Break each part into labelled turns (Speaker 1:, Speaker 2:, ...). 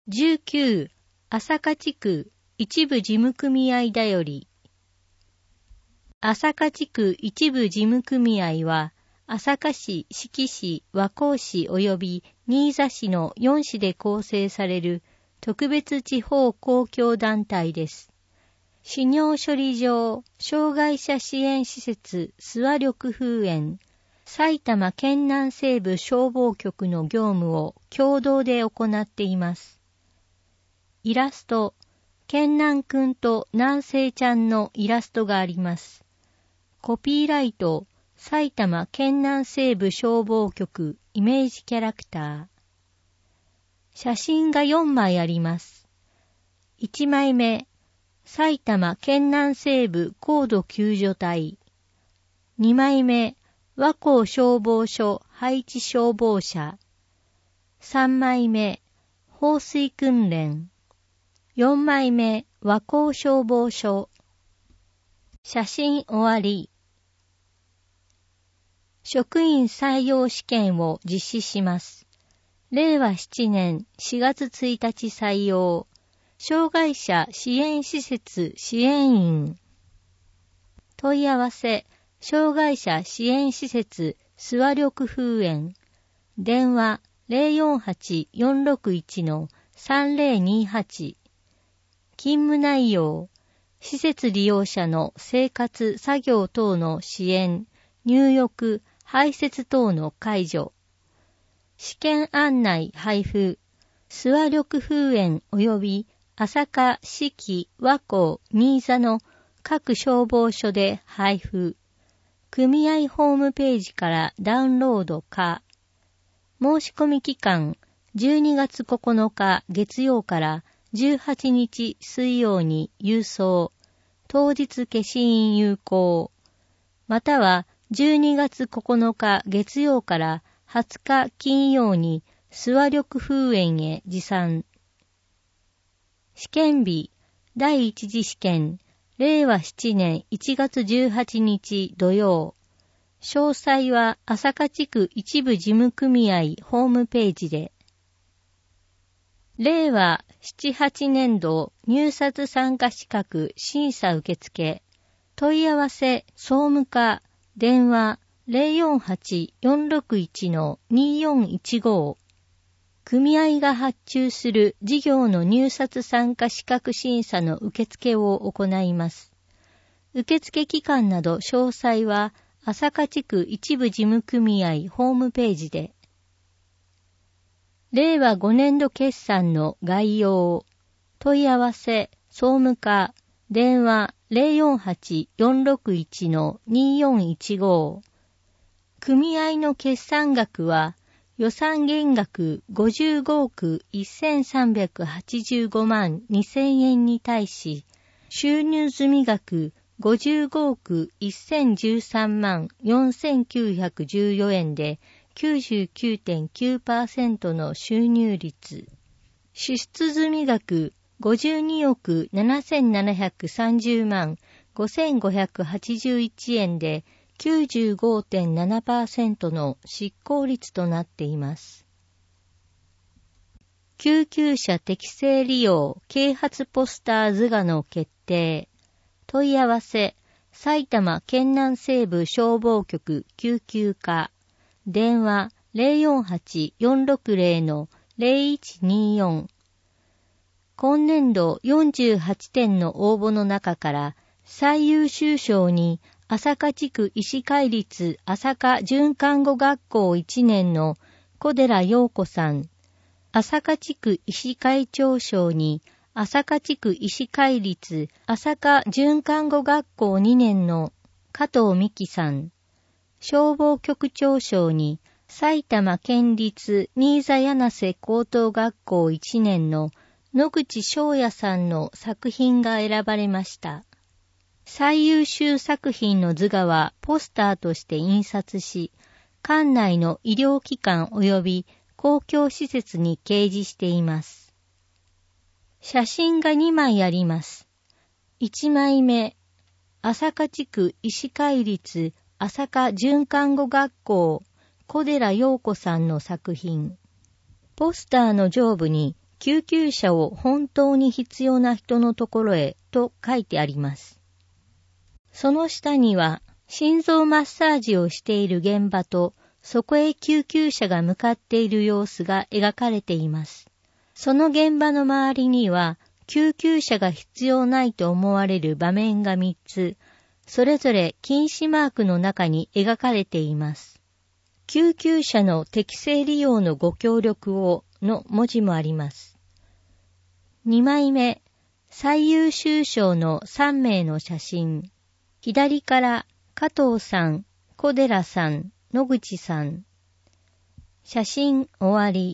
Speaker 1: 19、朝霞地区一部事務組合だより。朝霞地区一部事務組合は、朝霞市、志木市、和光市及び新座市の4市で構成される特別地方公共団体です。死尿処理場、障害者支援施設、諏訪緑風園、埼玉県南西部消防局の業務を共同で行っています。イラスト、県南くんと南西ちゃんのイラストがあります。コピーライト、埼玉県南西部消防局イメージキャラクター。写真が4枚あります。1枚目、埼玉県南西部高度救助隊。2枚目、和光消防署配置消防車。3枚目、放水訓練。4枚目、和光消防署。写真終わり。職員採用試験を実施します。令和7年4月1日採用。障害者支援施設支援員。問い合わせ、障害者支援施設諏訪緑風園。電話 048-461-3028。勤務内容、施設利用者の生活作業等の支援、入浴、排泄等の介助。試験案内配布、諏訪緑風園及び朝霞、志木、和光、新座の各消防署で配布。組合ホームページからダウンロード可。申し込み期間、12月9日月曜から18日水曜に郵送。当日消印有効。または12月9日月曜から20日金曜に諏訪緑風園へ持参。試験日、第一次試験、令和7年1月18日土曜。詳細は朝霞地区一部事務組合ホームページで。令和7、8年度入札参加資格審査受付。問い合わせ総務課電話 048-461-2415。組合が発注する事業の入札参加資格審査の受付を行います。受付期間など詳細は朝霞地区一部事務組合ホームページで。令和5年度決算の概要。問い合わせ総務課電話 048-461-2415。組合の決算額は予算減額55億1385万2000円に対し、収入済み額55億1013万4914円で 99.9% の収入率。支出済み額52億7730万5581円で 95.7% の執行率となっています。救急車適正利用啓発ポスター図画の決定。問い合わせ埼玉県南西部消防局救急課電話 048-460-0124。今年度48点の応募の中から最優秀賞に朝霞地区医師会立朝霞准看護学校1年の小寺陽子さん、朝霞地区医師会長賞に朝霞地区医師会立朝霞准看護学校2年の加藤美希さん、消防局長賞に埼玉県立新座柳瀬高等学校1年の野口翔也さんの作品が選ばれました。最優秀作品の図画はポスターとして印刷し、館内の医療機関及び公共施設に掲示しています。写真が2枚あります。1枚目、朝霞地区医師会立朝霞准看護学校小寺陽子さんの作品。ポスターの上部に救急車を本当に必要な人のところへと書いてあります。その下には、心臓マッサージをしている現場と、そこへ救急車が向かっている様子が描かれています。その現場の周りには、救急車が必要ないと思われる場面が3つ、それぞれ禁止マークの中に描かれています。救急車の適正利用のご協力をの文字もあります。2枚目、最優秀賞の3名の写真。左から加藤さん、小寺さん、野口さん。写真終わり。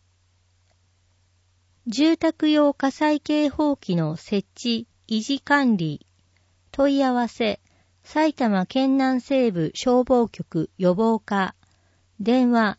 Speaker 1: 住宅用火災警報器の設置、維持管理。問い合わせ、埼玉県南西部消防局予防課。電話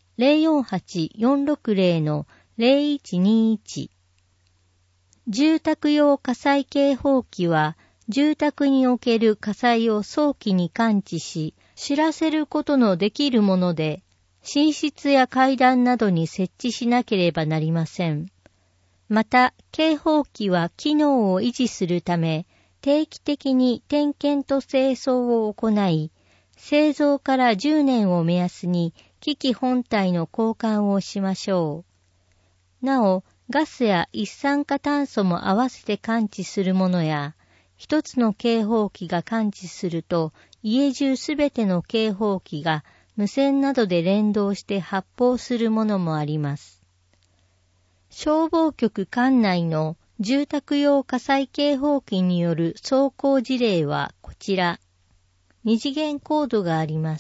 Speaker 1: 048-460-0121。住宅用火災警報器は、住宅における火災を早期に感知し、知らせることのできるもので、寝室や階段などに設置しなければなりません。また、警報器は機能を維持するため、定期的に点検と清掃を行い、製造から10年を目安に機器本体の交換をしましょう。なお、ガスや一酸化炭素も合わせて感知するものや、一つの警報器が感知すると、家中すべての警報器が無線などで連動して発報するものもあります。消防局管内の住宅用火災警報器による走行事例はこちら。二次元コードがあります。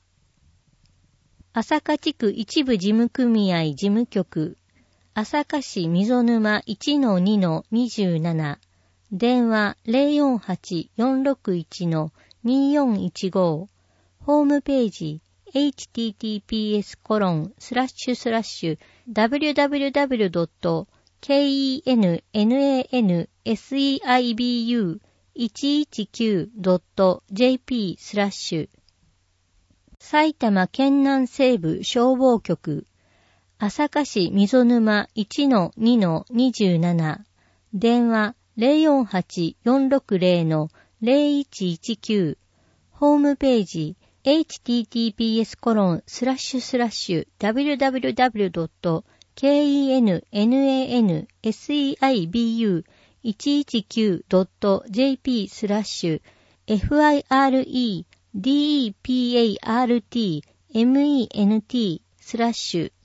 Speaker 1: 朝霞地区一部事務組合事務局、朝霞市溝沼 1-2-27、電話 048-461-2415、ホームページhttps://www.kennenseibu119.jp/ 埼玉県南西部消防局朝霞市溝沼 1-2-27 電話 048-460-0119 ホームページhttps://www.kennenseibu119.jp/ FIREDEPARTMENT/